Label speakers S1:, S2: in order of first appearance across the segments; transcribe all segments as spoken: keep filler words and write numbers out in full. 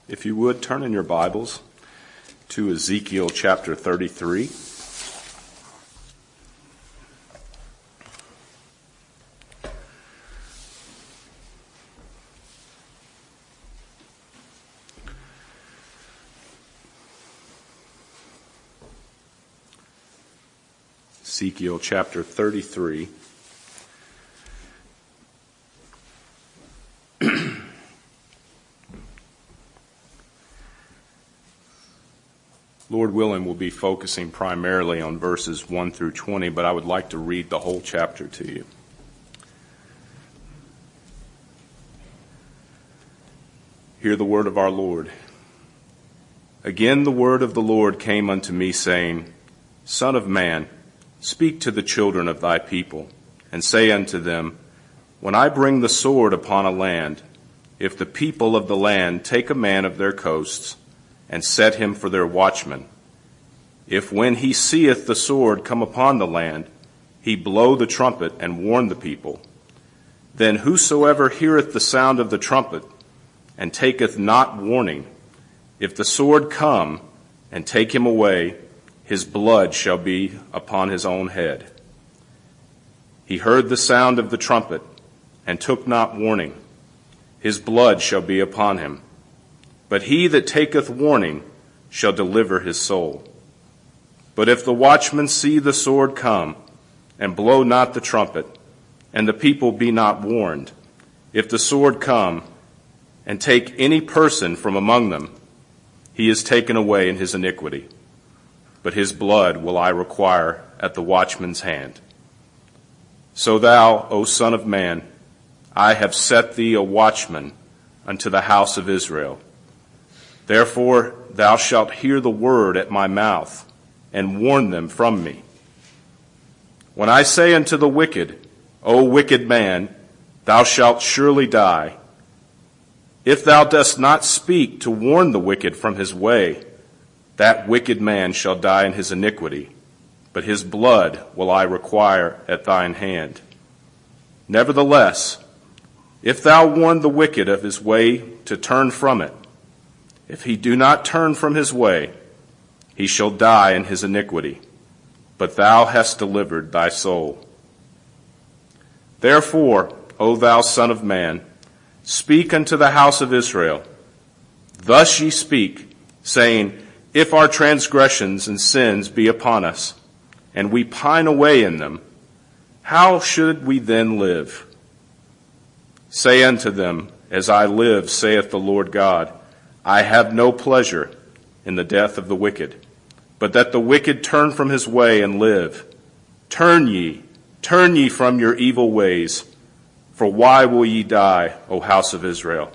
S1: If you would, turn in your Bibles to Ezekiel chapter thirty-three. Ezekiel chapter thirty-three. Lord willing, we'll be focusing primarily on verses one through twenty, but I would like to read the whole chapter to you. Hear the word of our Lord. Again the word of the Lord came unto me, saying, Son of man, speak to the children of thy people, and say unto them, When I bring the sword upon a land, if the people of the land take a man of their coasts, and set him for their watchman, if when he seeth the sword come upon the land, he blow the trumpet and warn the people, then whosoever heareth the sound of the trumpet, and taketh not warning, if the sword come and take him away, his blood shall be upon his own head. He heard the sound of the trumpet, and took not warning, his blood shall be upon him. But he that taketh warning shall deliver his soul. But if the watchman see the sword come, and blow not the trumpet, and the people be not warned, if the sword come, and take any person from among them, he is taken away in his iniquity. But his blood will I require at the watchman's hand. So thou, O son of man, I have set thee a watchman unto the house of Israel. Therefore thou shalt hear the word at my mouth, and warn them from me. When I say unto the wicked, O wicked man, thou shalt surely die, if thou dost not speak to warn the wicked from his way, that wicked man shall die in his iniquity, but his blood will I require at thine hand. Nevertheless, if thou warn the wicked of his way to turn from it, if he do not turn from his way, he shall die in his iniquity, but thou hast delivered thy soul. Therefore, O thou son of man, speak unto the house of Israel. Thus ye speak, saying, If our transgressions and sins be upon us, and we pine away in them, how should we then live? Say unto them, As I live, saith the Lord God, I have no pleasure in the death of the wicked, but that the wicked turn from his way and live. Turn ye, turn ye from your evil ways, for why will ye die, O house of Israel?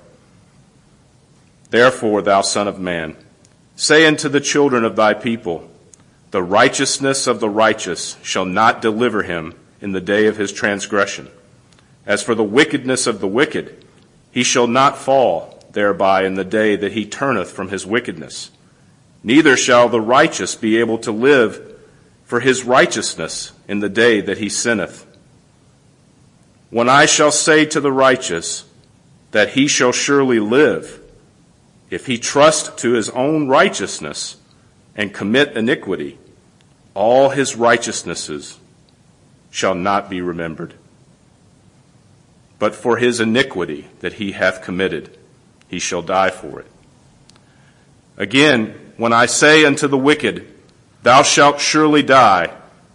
S1: Therefore, thou son of man, say unto the children of thy people, The righteousness of the righteous shall not deliver him in the day of his transgression. As for the wickedness of the wicked, he shall not fall thereby in the day that he turneth from his wickedness. Neither shall the righteous be able to live for his righteousness in the day that he sinneth. When I shall say to the righteous that he shall surely live, if he trust to his own righteousness and commit iniquity, all his righteousnesses shall not be remembered. But for his iniquity that he hath committed, he shall die for it. Again, when I say unto the wicked, Thou shalt surely die,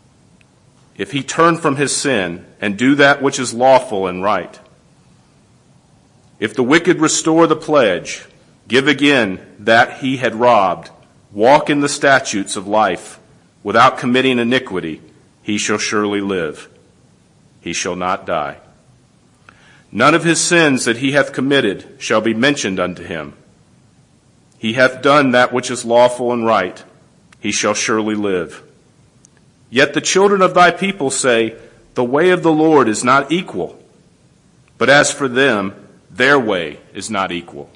S1: if he turn from his sin and do that which is lawful and right. If the wicked restore the pledge, give again that he had robbed, walk in the statutes of life, without committing iniquity, he shall surely live. He shall not die. None of his sins that he hath committed shall be mentioned unto him. He hath done that which is lawful and right. He shall surely live. Yet the children of thy people say, The way of the Lord is not equal. But as for them, their way is not equal.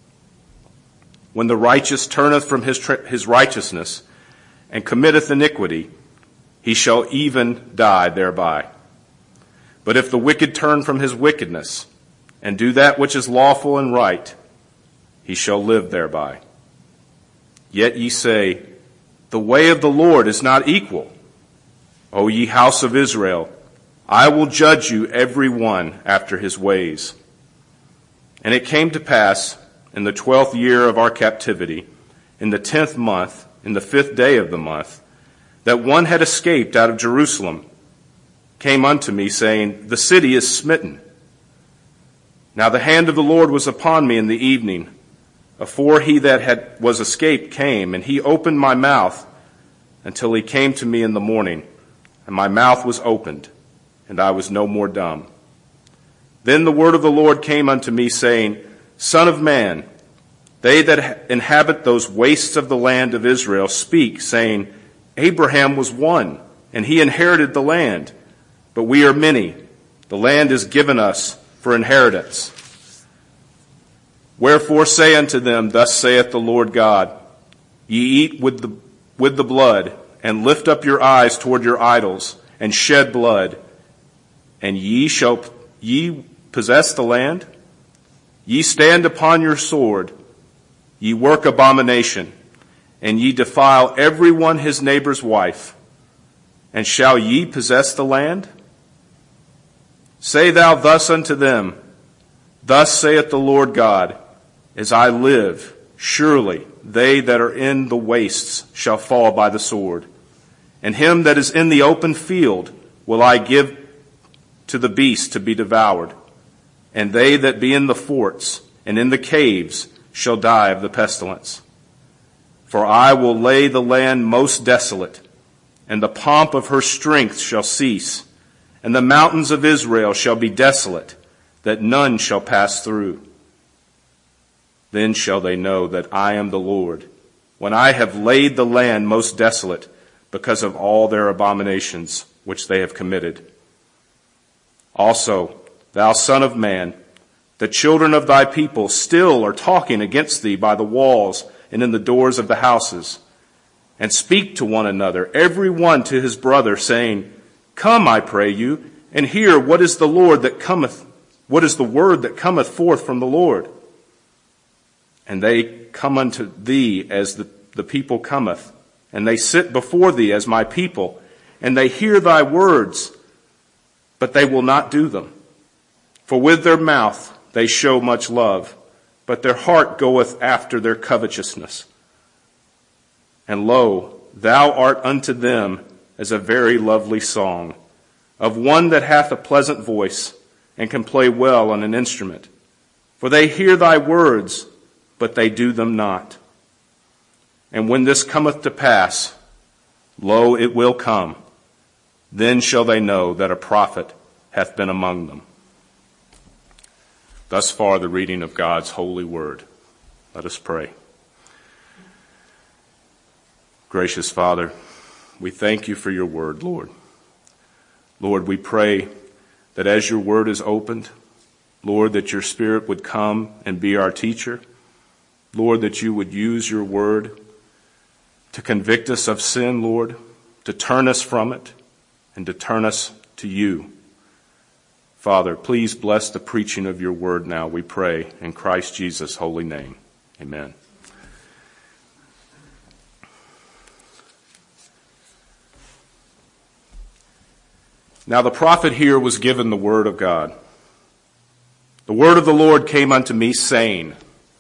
S1: When the righteous turneth from his, tra- his righteousness and committeth iniquity, he shall even die thereby. But if the wicked turn from his wickedness and do that which is lawful and right, he shall live thereby. Yet ye say, the way of the Lord is not equal. O ye house of Israel, I will judge you every one after his ways. And it came to pass in the twelfth year of our captivity, in the tenth month, in the fifth day of the month, that one had escaped out of Jerusalem, came unto me, saying, the city is smitten. Now the hand of the Lord was upon me in the evening, afore he that had was escaped came, and he opened my mouth until he came to me in the morning, and my mouth was opened, and I was no more dumb. Then the word of the Lord came unto me, saying, Son of man, they that inhabit those wastes of the land of Israel speak, saying, Abraham was one, and he inherited the land, but we are many. The land is given us for inheritance. Wherefore say unto them, Thus saith the Lord God, Ye eat with the, with the blood, and lift up your eyes toward your idols, and shed blood, and ye shall ye possess the land? Ye stand upon your sword, ye work abomination, and ye defile every one his neighbor's wife, and shall ye possess the land? Say thou thus unto them, Thus saith the Lord God, As I live, surely they that are in the wastes shall fall by the sword, and him that is in the open field will I give to the beast to be devoured, and they that be in the forts and in the caves shall die of the pestilence. For I will lay the land most desolate, and the pomp of her strength shall cease, and the mountains of Israel shall be desolate, that none shall pass through. Then shall they know that I am the Lord, when I have laid the land most desolate, because of all their abominations which they have committed. Also, thou son of man, the children of thy people still are talking against thee by the walls and in the doors of the houses, and speak to one another, every one to his brother, saying, Come, I pray you, and hear what is the Lord that cometh, what is the word that cometh forth from the Lord. And they come unto thee as the, the people cometh, and they sit before thee as my people, and they hear thy words, but they will not do them. For with their mouth they show much love, but their heart goeth after their covetousness. And lo, thou art unto them as a very lovely song, of one that hath a pleasant voice, and can play well on an instrument. For they hear thy words, but they do them not. And when this cometh to pass, lo, it will come. Then shall they know that a prophet hath been among them. Thus far the reading of God's holy word. Let us pray. Gracious Father, we thank you for your word, Lord. Lord, we pray that as your word is opened, Lord, that your Spirit would come and be our teacher. Lord, that you would use your word to convict us of sin, Lord, to turn us from it, and to turn us to you. Father, please bless the preaching of your word now, we pray, in Christ Jesus' holy name. Amen. Now the prophet here was given the word of God. The word of the Lord came unto me, saying.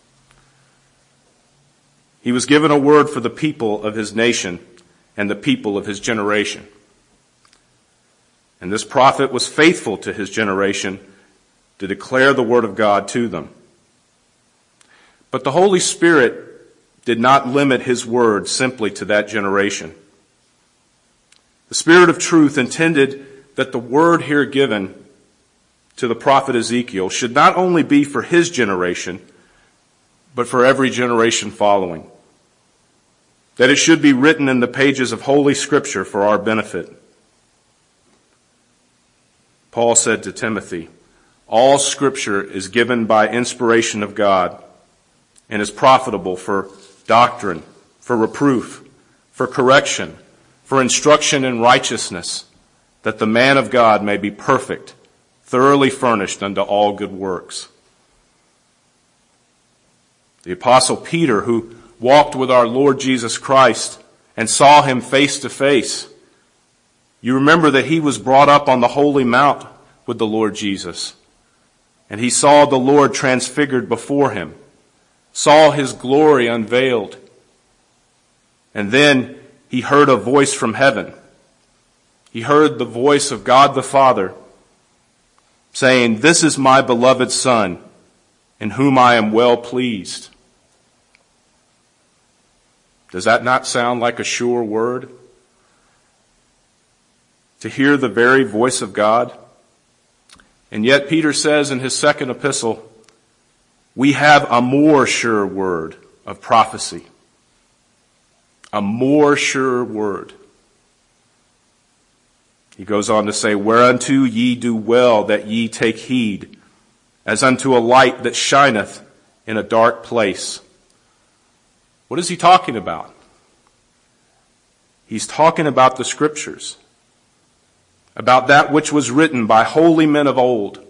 S1: He was given a word for the people of his nation and the people of his generation. And this prophet was faithful to his generation to declare the word of God to them. But the Holy Spirit did not limit his word simply to that generation. The Spirit of truth intended that the word here given to the prophet Ezekiel should not only be for his generation, but for every generation following. That it should be written in the pages of Holy Scripture for our benefit. Paul said to Timothy, all Scripture is given by inspiration of God and is profitable for doctrine, for reproof, for correction, for instruction in righteousness, that the man of God may be perfect, thoroughly furnished unto all good works. The Apostle Peter, who walked with our Lord Jesus Christ and saw him face to face. You remember that he was brought up on the holy mount with the Lord Jesus. And he saw the Lord transfigured before him, saw his glory unveiled. And then he heard a voice from heaven. He heard the voice of God the Father saying, "This is my beloved Son, in whom I am well pleased." Does that not sound like a sure word? To hear the very voice of God? And yet Peter says in his second epistle, we have a more sure word of prophecy. A more sure word. He goes on to say, "Whereunto ye do well that ye take heed, as unto a light that shineth in a dark place." What is he talking about? He's talking about the Scriptures, about that which was written by holy men of old.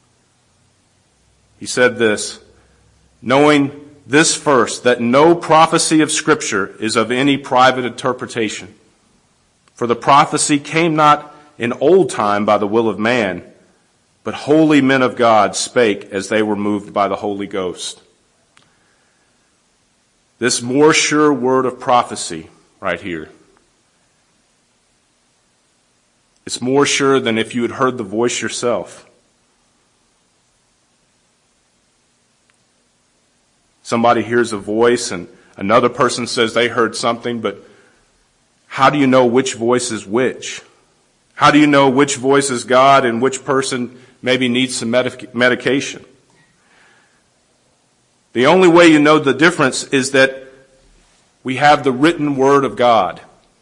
S1: He said this, "Knowing this first, that no prophecy of Scripture is of any private interpretation. For the prophecy came not in old time by the will of man, but holy men of God spake as they were moved by the Holy Ghost." This more sure word of prophecy right here. It's more sure than if you had heard the voice yourself. Somebody hears a voice and another person says they heard something, but how do you know which voice is which? How do you know which voice is God and which person maybe needs some medic- medication? The only way you know the difference is that we have the written word of God.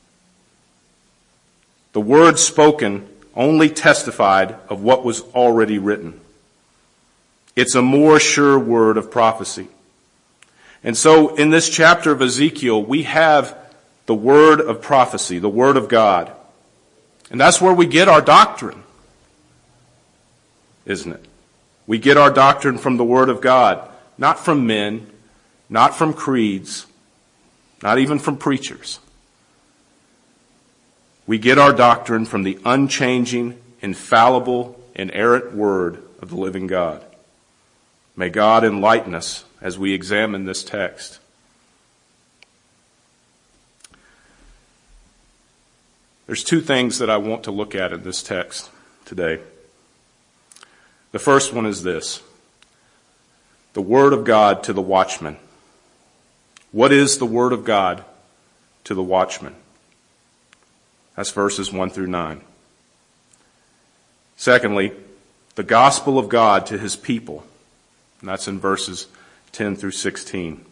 S1: The word spoken only testified of what was already written. It's a more sure word of prophecy. And so in this chapter of Ezekiel, we have the word of prophecy, the word of God. And that's where we get our doctrine, isn't it? We get our doctrine from the word of God, not from men, not from creeds, not even from preachers. We get our doctrine from the unchanging, infallible, inerrant word of the living God. May God enlighten us as we examine this text. There's two things that I want to look at in this text today. The first one is this: the word of God to the watchman. What is the word of God to the watchman? That's verses one through nine. Secondly, the gospel of God to his people. And that's in verses ten through sixteen.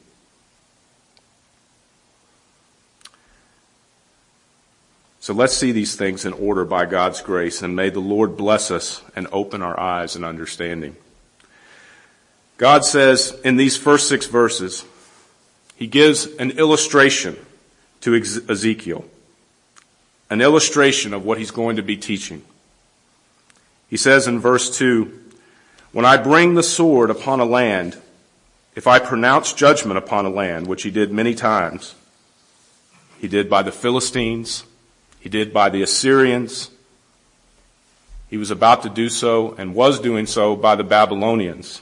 S1: So let's see these things in order by God's grace, and may the Lord bless us and open our eyes and understanding. God says in these first six verses, he gives an illustration to Ezekiel, an illustration of what he's going to be teaching. He says in verse two, "When I bring the sword upon a land, if I pronounce judgment upon a land," which he did many times, he did by the Philistines, he did by the Assyrians, he was about to do so and was doing so by the Babylonians.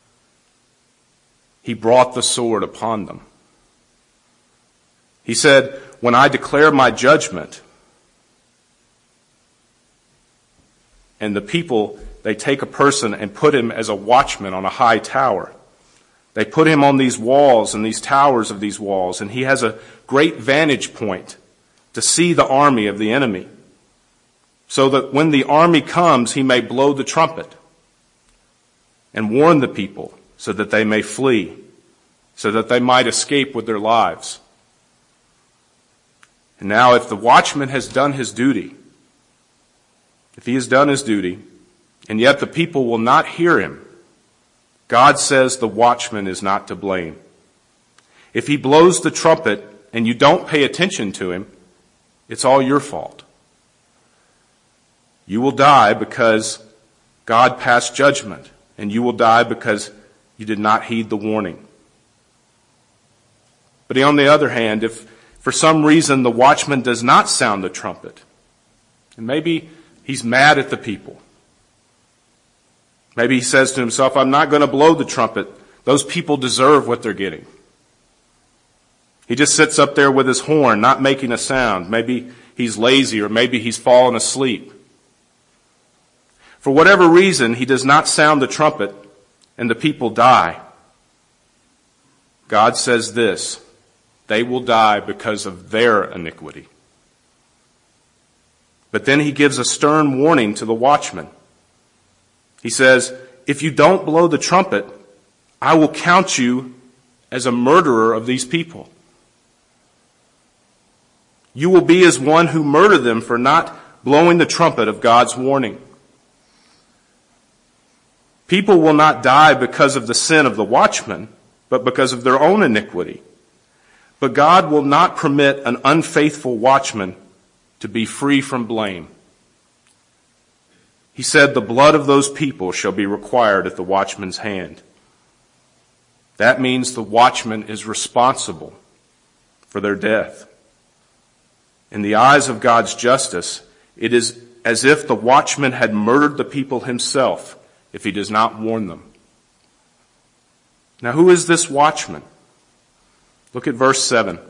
S1: He brought the sword upon them. He said, "When I declare my judgment," and the people, they take a person and put him as a watchman on a high tower. They put him on these walls and these towers of these walls, and he has a great vantage point to see the army of the enemy, so that when the army comes, he may blow the trumpet and warn the people so that they may flee, so that they might escape with their lives. And now if the watchman has done his duty, if he has done his duty, and yet the people will not hear him, God says the watchman is not to blame. If he blows the trumpet and you don't pay attention to him, it's all your fault. You will die because God passed judgment, and you will die because you did not heed the warning. But on the other hand, if for some reason the watchman does not sound the trumpet, and maybe he's mad at the people. Maybe he says to himself, I'm not going to blow the trumpet. Those people deserve what they're getting. He just sits up there with his horn, not making a sound. Maybe he's lazy, or maybe he's fallen asleep. For whatever reason, he does not sound the trumpet, and the people die. God says this, they will die because of their iniquity. But then he gives a stern warning to the watchman. He says, if you don't blow the trumpet, I will count you as a murderer of these people. You will be as one who murdered them for not blowing the trumpet of God's warning. People will not die because of the sin of the watchman, but because of their own iniquity. But God will not permit an unfaithful watchman to be free from blame. He said, the blood of those people shall be required at the watchman's hand. That means the watchman is responsible for their death. In the eyes of God's justice, it is as if the watchman had murdered the people himself if he does not warn them. Now, who is this watchman? Look at verse seven.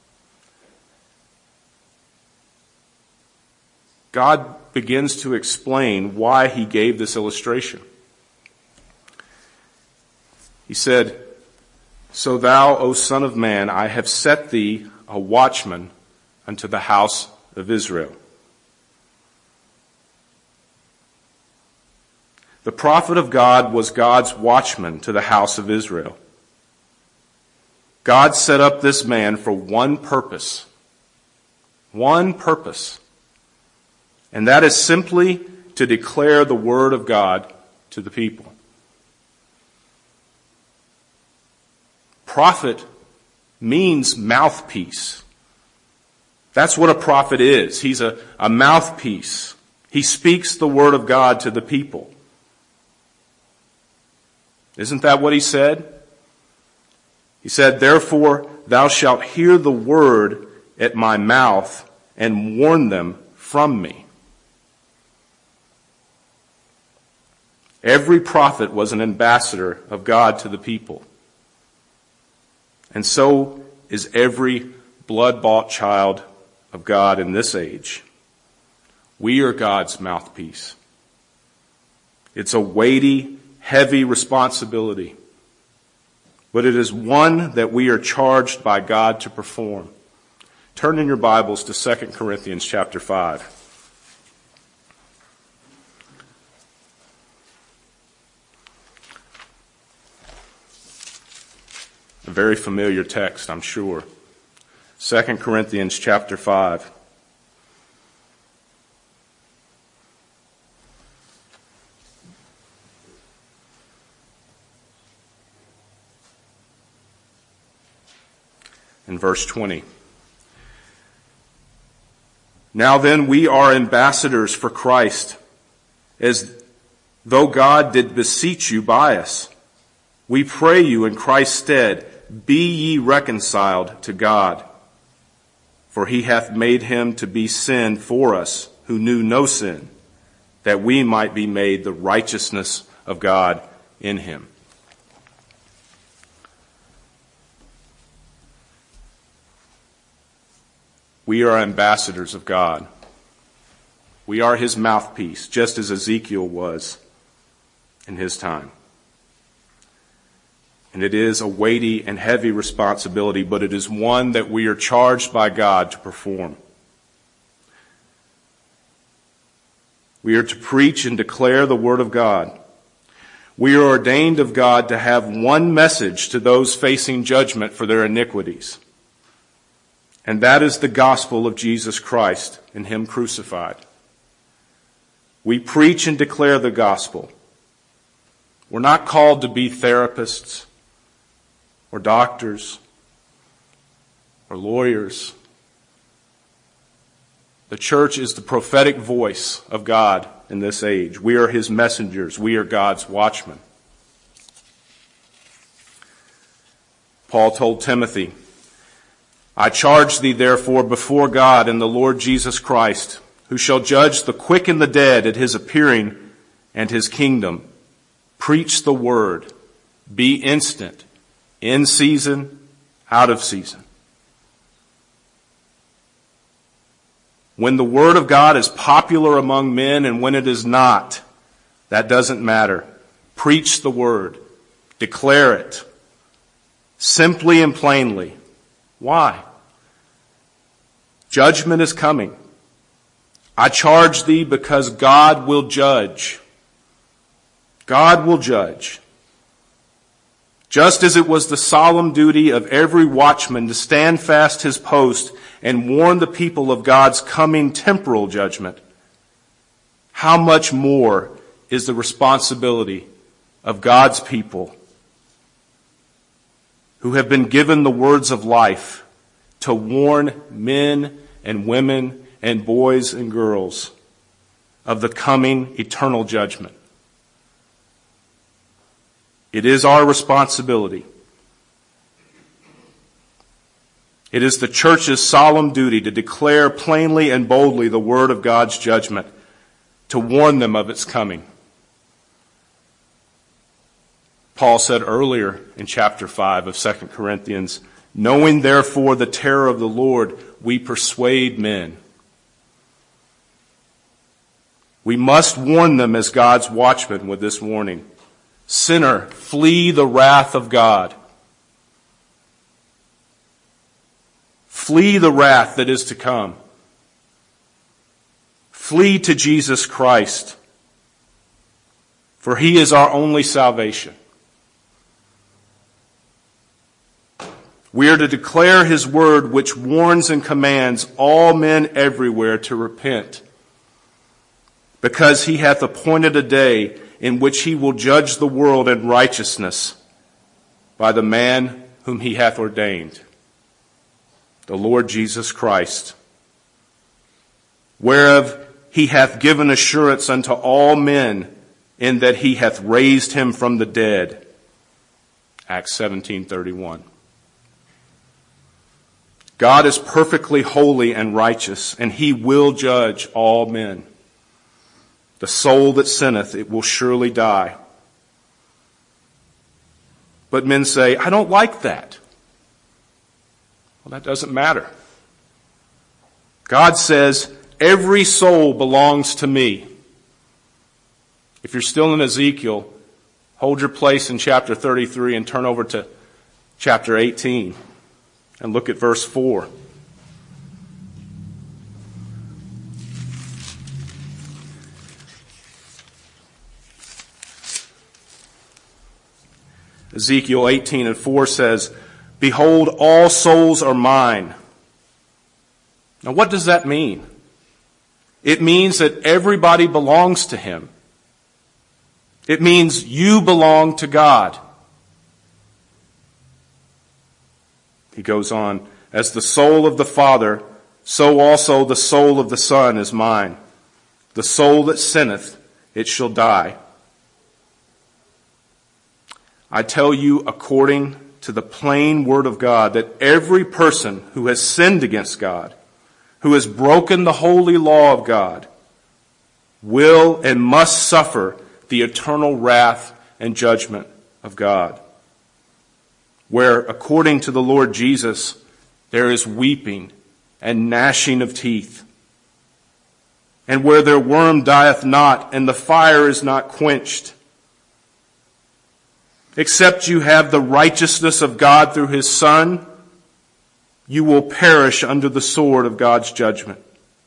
S1: God begins to explain why he gave this illustration. He said, so thou, O son of man, I have set thee a watchman unto the house of Israel. The prophet of God was God's watchman to the house of Israel. God set up this man for one purpose. One purpose. And that is simply to declare the word of God to the people. Prophet means mouthpiece. That's what a prophet is. He's a, a mouthpiece. He speaks the word of God to the people. Isn't that what he said? He said, therefore thou shalt hear the word at my mouth and warn them from me. Every prophet was an ambassador of God to the people. And so is every blood-bought child of God in this age. We are God's mouthpiece. It's a weighty, heavy responsibility, but it is one that we are charged by God to perform. Turn in your Bibles to Second Corinthians chapter five. A very familiar text, I'm sure. Second Corinthians chapter five. In verse twenty. Now then, we are ambassadors for Christ, as though God did beseech you by us. We pray you in Christ's stead, be ye reconciled to God. For he hath made him to be sin for us, who knew no sin, that we might be made the righteousness of God in him. We are ambassadors of God. We are his mouthpiece, just as Ezekiel was in his time. And it is a weighty and heavy responsibility, but it is one that we are charged by God to perform. We are to preach and declare the word of God. We are ordained of God to have one message to those facing judgment for their iniquities. And that is the gospel of Jesus Christ and him crucified. We preach and declare the gospel. We're not called to be therapists or doctors or lawyers. The church is the prophetic voice of God in this age. We are his messengers. We are God's watchmen. Paul told Timothy I charge thee therefore before God and the Lord Jesus Christ, who shall judge the quick and the dead at his appearing and his kingdom. Preach the word. Be instant, in season, out of season. When the word of God is popular among men and when it is not, that doesn't matter. Preach the word. Declare it. Simply and plainly. Why? Judgment is coming. I charge thee because God will judge. God will judge. Just as it was the solemn duty of every watchman to stand fast his post and warn the people of God's coming temporal judgment, how much more is the responsibility of God's people who have been given the words of life to warn men and women and boys and girls of the coming eternal judgment. It is our responsibility. It is the church's solemn duty to declare plainly and boldly the word of God's judgment, to warn them of its coming. Paul said earlier in chapter five of Second Corinthians, knowing therefore the terror of the Lord, we persuade men. We must warn them as God's watchmen with this warning. Sinner, flee the wrath of God. Flee the wrath that is to come. Flee to Jesus Christ, for he is our only salvation. We are to declare his word, which warns and commands all men everywhere to repent, because he hath appointed a day in which he will judge the world in righteousness by the man whom he hath ordained, the Lord Jesus Christ, whereof he hath given assurance unto all men, in that he hath raised him from the dead. Acts seventeen thirty-one. God is perfectly holy and righteous, and he will judge all men. The soul that sinneth, it will surely die. But men say, I don't like that. Well, that doesn't matter. God says, every soul belongs to me. If you're still in Ezekiel, hold your place in chapter thirty-three and turn over to chapter eighteen and look at verse four. Ezekiel eighteen and four says, behold, all souls are mine. Now what does that mean? It means that everybody belongs to him. It means you belong to God. He goes on, as the soul of the Father, so also the soul of the Son is mine. The soul that sinneth, it shall die. I tell you, according to the plain word of God, that every person who has sinned against God, who has broken the holy law of God, will and must suffer the eternal wrath and judgment of God, where, according to the Lord Jesus, there is weeping and gnashing of teeth, and where their worm dieth not and the fire is not quenched. Except you have the righteousness of God through his Son, you will perish under the sword of God's judgment.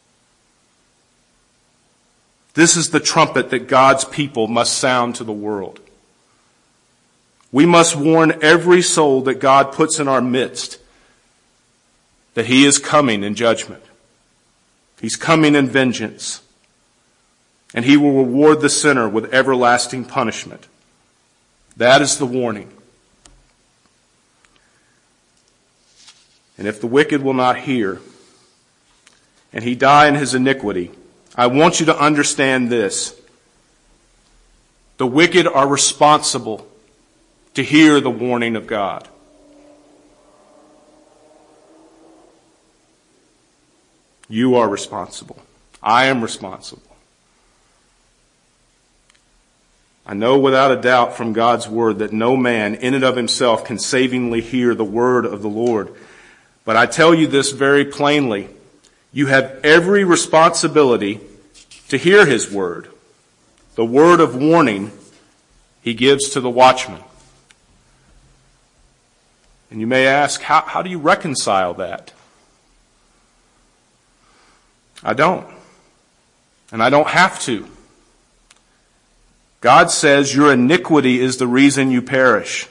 S1: This is the trumpet that God's people must sound to the world. We must warn every soul that God puts in our midst that he is coming in judgment. He's coming in vengeance. And he will reward the sinner with everlasting punishment. That is the warning. And if the wicked will not hear, and he die in his iniquity, I want you to understand this. The wicked are responsible to hear the warning of God. You are responsible. I am responsible. I know without a doubt from God's word that no man in and of himself can savingly hear the word of the Lord. But I tell you this very plainly. You have every responsibility to hear his word, the word of warning he gives to the watchman. And you may ask, how, how do you reconcile that? I don't. And I don't have to. God says your iniquity is the reason you perish.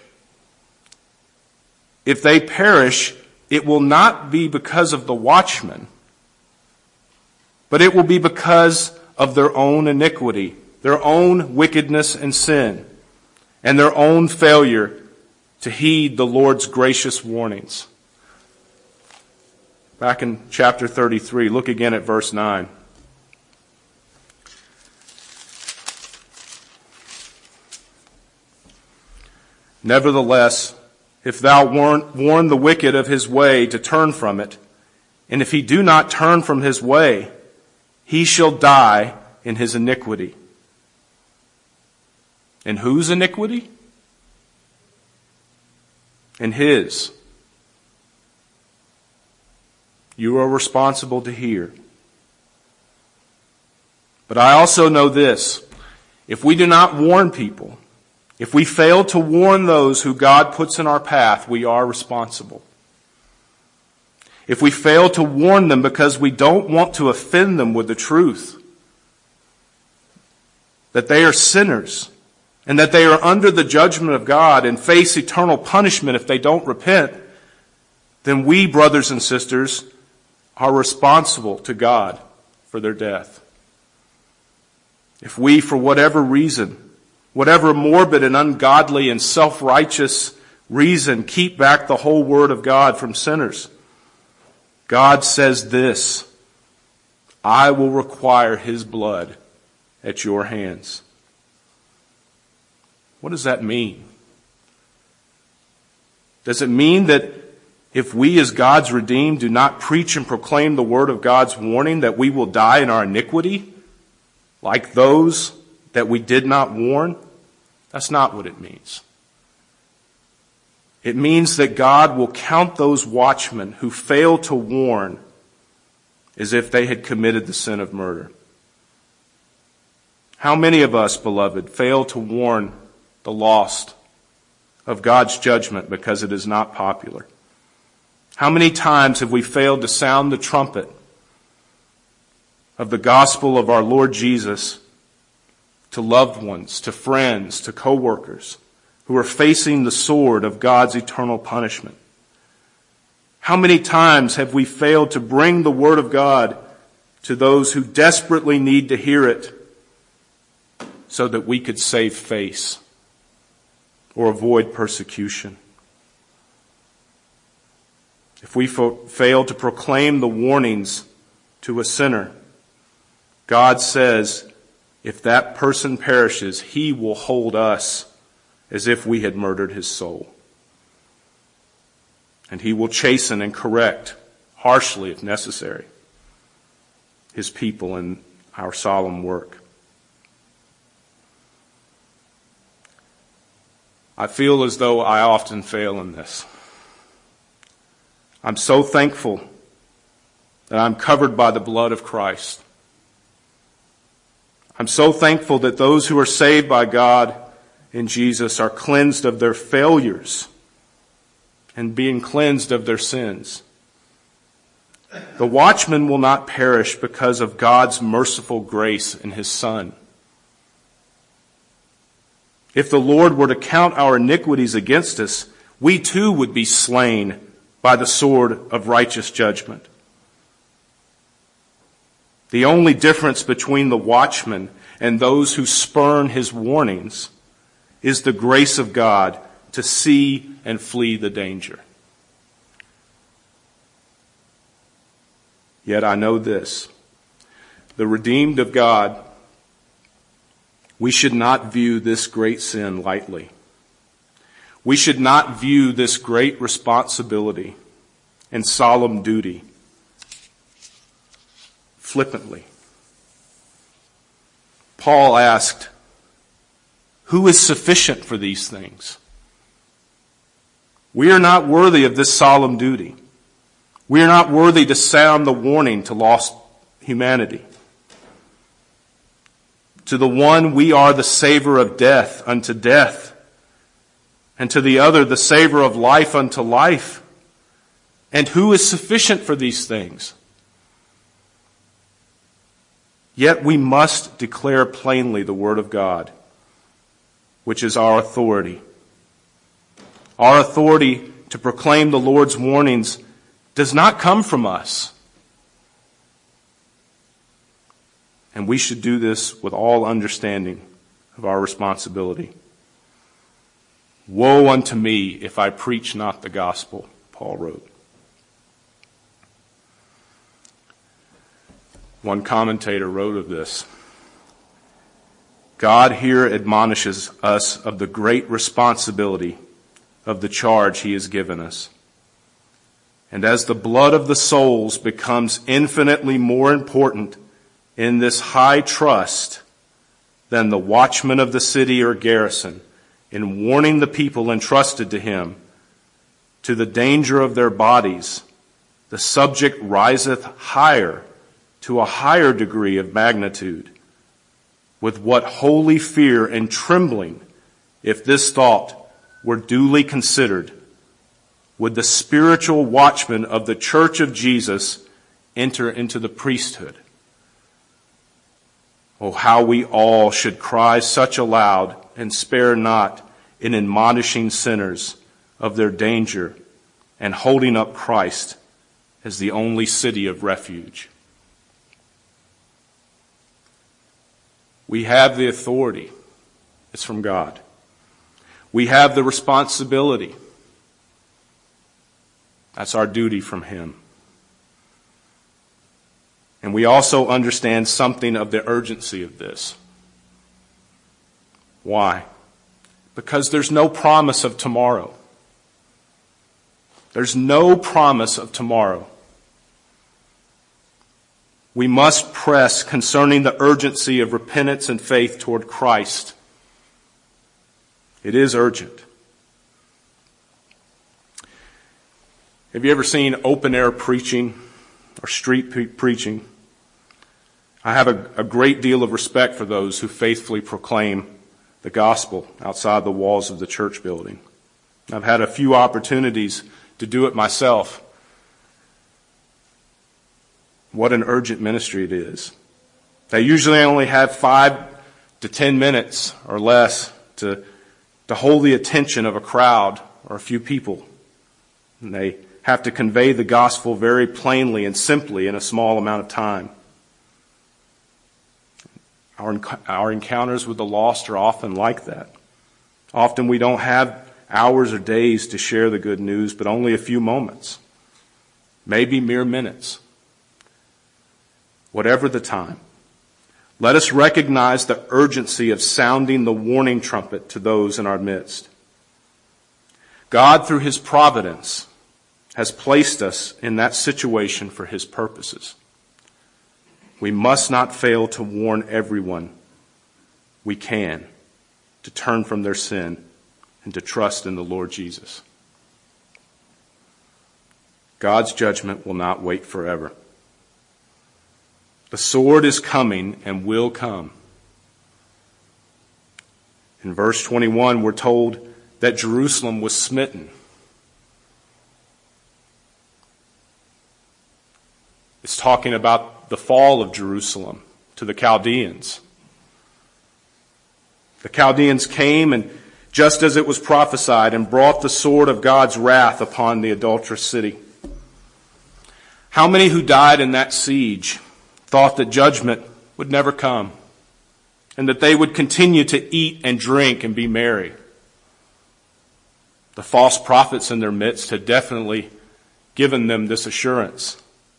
S1: If they perish, it will not be because of the watchman, but it will be because of their own iniquity, their own wickedness and sin, and their own failure to heed the Lord's gracious warnings. Back in chapter thirty-three, look again at verse nine. Nevertheless, if thou warn, warn the wicked of his way to turn from it, and if he do not turn from his way, he shall die in his iniquity. In whose iniquity? In his. You are responsible to hear. But I also know this. If we do not warn people, if we fail to warn those who God puts in our path, we are responsible. If we fail to warn them because we don't want to offend them with the truth, that they are sinners and that they are under the judgment of God and face eternal punishment if they don't repent, then we, brothers and sisters, are responsible to God for their death. If we, for whatever reason, whatever morbid and ungodly and self-righteous reason, keep back the whole word of God from sinners, God says this: I will require his blood at your hands. What does that mean? Does it mean that if we as God's redeemed do not preach and proclaim the word of God's warning, that we will die in our iniquity like those that we did not warn? That's not what it means. It means that God will count those watchmen who fail to warn as if they had committed the sin of murder. How many of us, beloved, fail to warn the lost of God's judgment because it is not popular? How many times have we failed to sound the trumpet of the gospel of our Lord Jesus to loved ones, to friends, to co-workers who are facing the sword of God's eternal punishment? How many times have we failed to bring the word of God to those who desperately need to hear it so that we could save face or avoid persecution? If we fo- fail to proclaim the warnings to a sinner, God says, if that person perishes, he will hold us as if we had murdered his soul. And he will chasten and correct, harshly if necessary, his people in our solemn work. I feel as though I often fail in this. I'm so thankful that I'm covered by the blood of Christ. I'm so thankful that those who are saved by God in Jesus are cleansed of their failures and being cleansed of their sins. The watchman will not perish because of God's merciful grace in his Son. If the Lord were to count our iniquities against us, we too would be slain by the sword of righteous judgment. The only difference between the watchman and those who spurn his warnings is the grace of God to see and flee the danger. Yet I know this: the redeemed of God, we should not view this great sin lightly. We should not view this great responsibility and solemn duty flippantly. Paul asked, who is sufficient for these things? We are not worthy of this solemn duty. We are not worthy to sound the warning to lost humanity. To the one we are the savor of death unto death, and to the other the savor of life unto life. And who is sufficient for these things? Yet we must declare plainly the word of God, which is our authority. Our authority to proclaim the Lord's warnings does not come from us. And we should do this with all understanding of our responsibility. Woe unto me if I preach not the gospel, Paul wrote. One commentator wrote of this, God here admonishes us of the great responsibility of the charge he has given us. And as the blood of the souls becomes infinitely more important in this high trust than the watchman of the city or garrison in warning the people entrusted to him to the danger of their bodies, the subject riseth higher to a higher degree of magnitude. With what holy fear and trembling, if this thought were duly considered, would the spiritual watchman of the Church of Jesus enter into the priesthood? Oh, how we all should cry such aloud and spare not in admonishing sinners of their danger and holding up Christ as the only city of refuge. We have the authority. It's from God. We have the responsibility. That's our duty from him. And we also understand something of the urgency of this. Why? Because there's no promise of tomorrow. There's no promise of tomorrow. We must press concerning the urgency of repentance and faith toward Christ. It is urgent. Have you ever seen open air preaching or street pre- preaching? I have a, a great deal of respect for those who faithfully proclaim the gospel outside the walls of the church building. I've had a few opportunities to do it myself. What an urgent ministry it is. They usually only have five to ten minutes or less to, to hold the attention of a crowd or a few people. And they have to convey the gospel very plainly and simply in a small amount of time. Our, our encounters with the lost are often like that. Often we don't have hours or days to share the good news, but only a few moments. Maybe mere minutes. Whatever the time, let us recognize the urgency of sounding the warning trumpet to those in our midst. God, through his providence, has placed us in that situation for his purposes. We must not fail to warn everyone we can to turn from their sin and to trust in the Lord Jesus. God's judgment will not wait forever. The sword is coming and will come. In verse twenty-one, we're told that Jerusalem was smitten. It's talking about the fall of Jerusalem to the Chaldeans. The Chaldeans came and just as it was prophesied and brought the sword of God's wrath upon the adulterous city. How many who died in that siege thought that judgment would never come and that they would continue to eat and drink and be merry? The false prophets in their midst had definitely given them this assurance.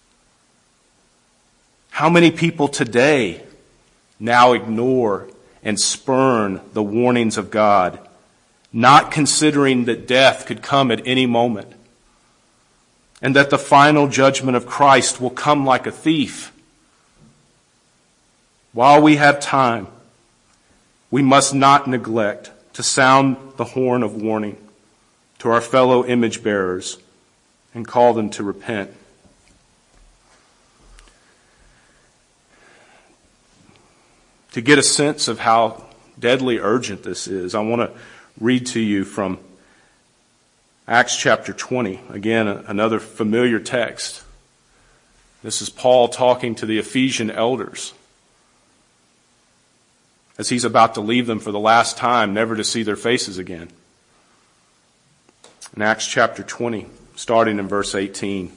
S1: How many people today now ignore and spurn the warnings of God, not considering that death could come at any moment and that the final judgment of Christ will come like a thief? While we have time, we must not neglect to sound the horn of warning to our fellow image bearers and call them to repent. To get a sense of how deadly urgent this is, I want to read to you from Acts chapter twenty. Again, another familiar text. This is Paul talking to the Ephesian elders as he's about to leave them for the last time, never to see their faces again. In Acts chapter twenty, starting in verse eighteen.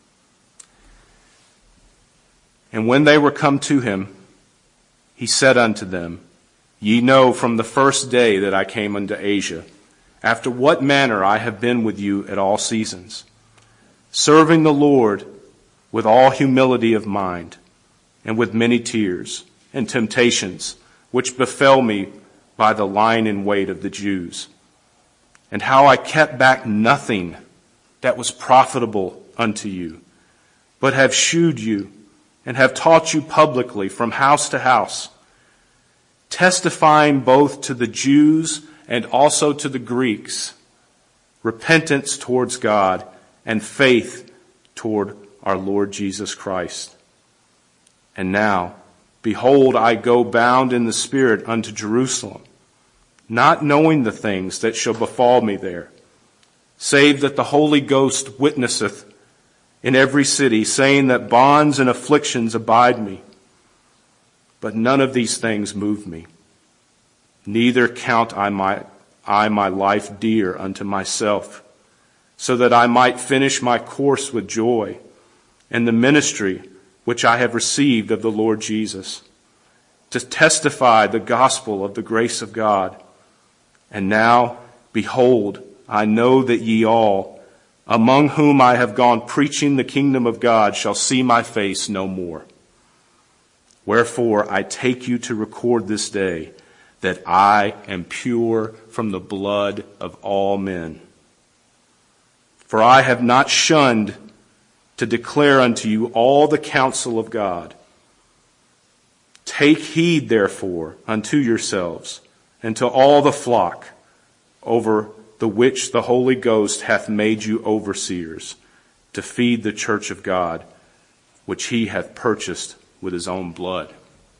S1: And when they were come to him, he said unto them, Ye know from the first day that I came unto Asia, after what manner I have been with you at all seasons, serving the Lord with all humility of mind, and with many tears and temptations, which befell me by the lying in wait of the Jews, and how I kept back nothing that was profitable unto you, but have shewed you, and have taught you publicly from house to house, testifying both to the Jews and also to the Greeks, repentance towards God and faith toward our Lord Jesus Christ. And now, behold, I go bound in the Spirit unto Jerusalem, not knowing the things that shall befall me there, save that the Holy Ghost witnesseth in every city, saying that bonds and afflictions abide me. But none of these things move me. Neither count I my, I my life dear unto myself, so that I might finish my course with joy, and the ministry which I have received of the Lord Jesus, to testify the gospel of the grace of God. And now, behold, I know that ye all, among whom I have gone preaching the kingdom of God, shall see my face no more. Wherefore I take you to record this day that I am pure from the blood of all men. For I have not shunned to declare unto you all the counsel of God. Take heed, therefore, unto yourselves and to all the flock over the which the Holy Ghost hath made you overseers, to feed the church of God, which he hath purchased with his own blood.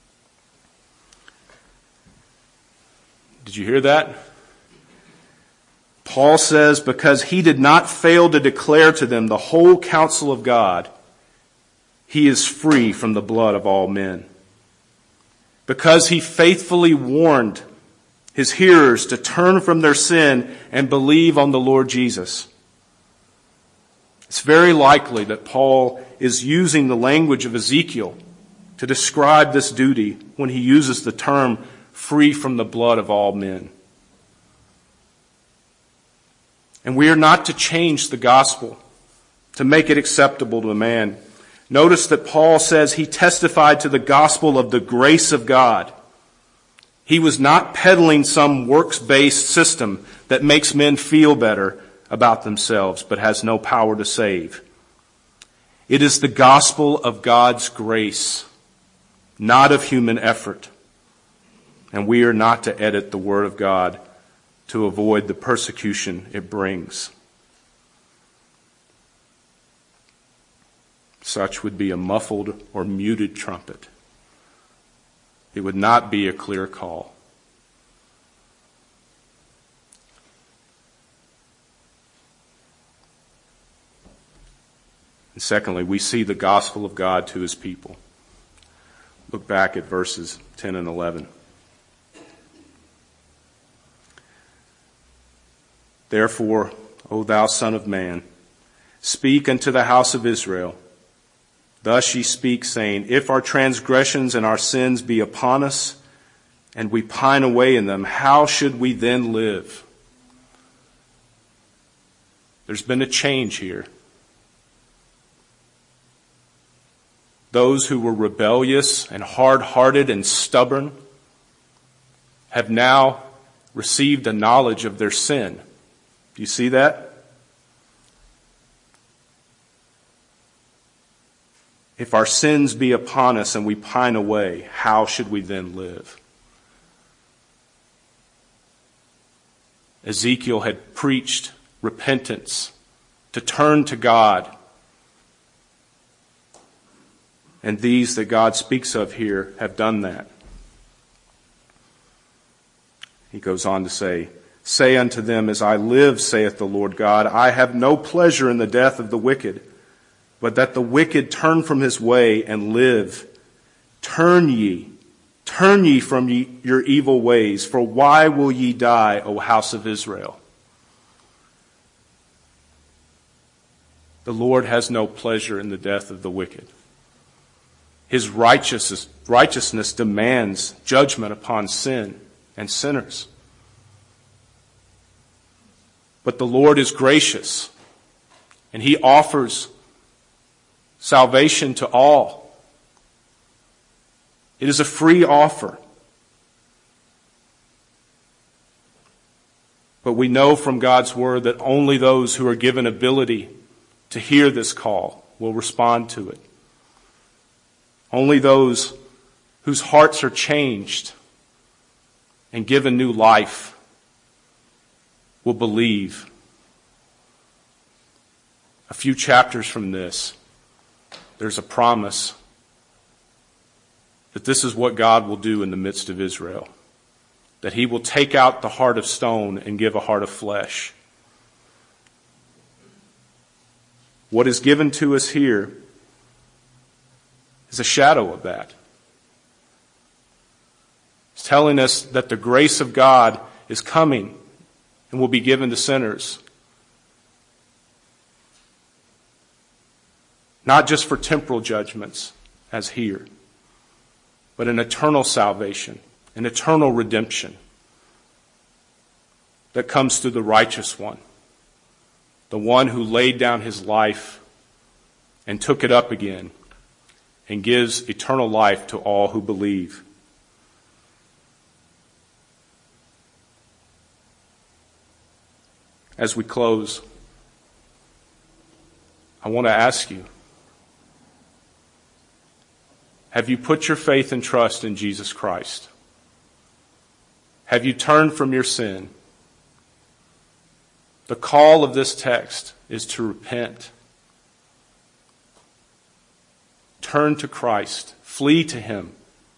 S1: Did you hear that? Paul says, because he did not fail to declare to them the whole counsel of God, he is free from the blood of all men. Because he faithfully warned his hearers to turn from their sin and believe on the Lord Jesus. It's very likely that Paul is using the language of Ezekiel to describe this duty when he uses the term free from the blood of all men. And we are not to change the gospel to make it acceptable to a man. Notice that Paul says he testified to the gospel of the grace of God. He was not peddling some works-based system that makes men feel better about themselves but has no power to save. It is the gospel of God's grace, not of human effort. And we are not to edit the word of God to avoid the persecution it brings. Such would be a muffled or muted trumpet. It would not be a clear call. And secondly, we see the gospel of God to his people. Look back at verses ten and eleven. Therefore, O thou Son of Man, speak unto the house of Israel. Thus ye speak, saying, if our transgressions and our sins be upon us, and we pine away in them, how should we then live? There's been a change here. Those who were rebellious and hard-hearted and stubborn have now received a knowledge of their sin. Do you see that? If our sins be upon us and we pine away, how should we then live? Ezekiel had preached repentance, to turn to God. And these that God speaks of here have done that. He goes on to say, "Say unto them, as I live, saith the Lord God, I have no pleasure in the death of the wicked, but that the wicked turn from his way and live. Turn ye, turn ye from ye, your evil ways, for why will ye die, O house of Israel?" The Lord has no pleasure in the death of the wicked. His righteousness, righteousness demands judgment upon sin and sinners. But the Lord is gracious, and He offers salvation to all. It is a free offer. But we know from God's Word that only those who are given ability to hear this call will respond to it. Only those whose hearts are changed and given new life will believe. A few chapters from this, there's a promise that this is what God will do in the midst of Israel. That He will take out the heart of stone and give a heart of flesh. What is given to us here is a shadow of that. It's telling us that the grace of God is coming and will be given to sinners. Not just for temporal judgments, as here, but an eternal salvation, an eternal redemption that comes through the righteous one. The one who laid down his life and took it up again and gives eternal life to all who believe. As we close, I want to ask you, have you put your faith and trust in Jesus Christ? Have you turned from your sin? The call of this text is to repent. Turn to Christ. Flee to Him.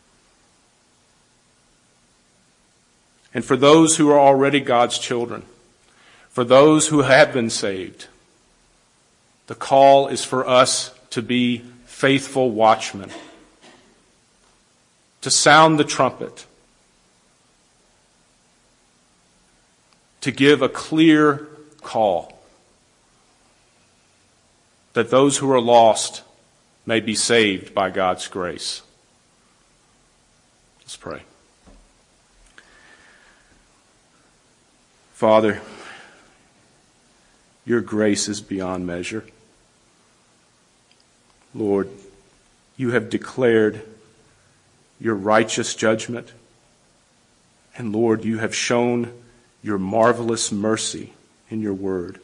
S1: And for those who are already God's children, for those who have been saved, the call is for us to be faithful watchmen, to sound the trumpet, to give a clear call that those who are lost may be saved by God's grace. Let's pray. Father, your grace is beyond measure. Lord, you have declared your righteous judgment. And Lord, you have shown your marvelous mercy in your word.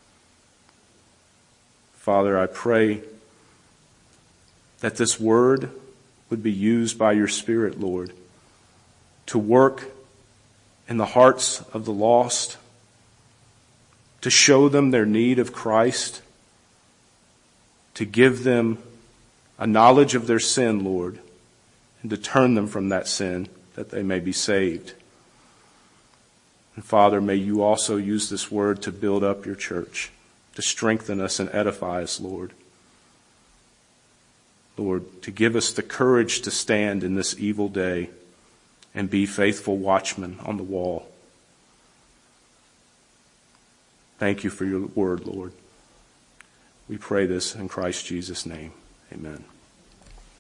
S1: Father, I pray that this word would be used by your Spirit, Lord, to work in the hearts of the lost, to show them their need of Christ, to give them a knowledge of their sin, Lord, and to turn them from that sin that they may be saved. And Father, may you also use this word to build up your church, to strengthen us and edify us, Lord. Lord, to give us the courage to stand in this evil day and be faithful watchmen on the wall. Thank you for your word, Lord. We pray this in Christ Jesus' name. Amen.